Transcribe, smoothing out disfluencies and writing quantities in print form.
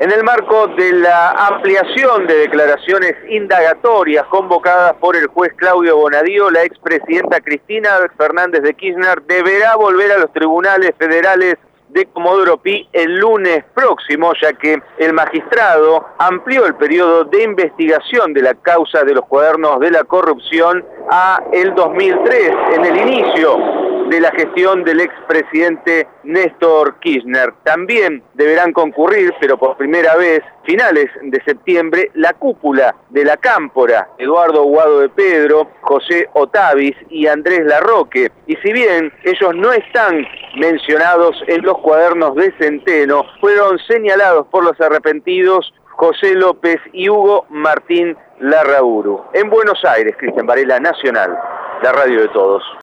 En el marco de la ampliación de declaraciones indagatorias convocadas por el juez Claudio Bonadío, la expresidenta Cristina Fernández de Kirchner deberá volver a los tribunales federales de Comodoro Pi el lunes próximo, ya que el magistrado amplió el periodo de investigación de la causa de los cuadernos de la corrupción a el 2003, en el inicio de la gestión del expresidente Néstor Kirchner. También deberán concurrir, pero por primera vez, finales de septiembre, la cúpula de la Cámpora, Eduardo Guado de Pedro, José Otavis y Andrés Larroque. Y si bien ellos no están mencionados en los cuadernos de Centeno, fueron señalados por los arrepentidos José López y Hugo Martín Larrauru. En Buenos Aires, Cristian Varela, Nacional, la radio de todos.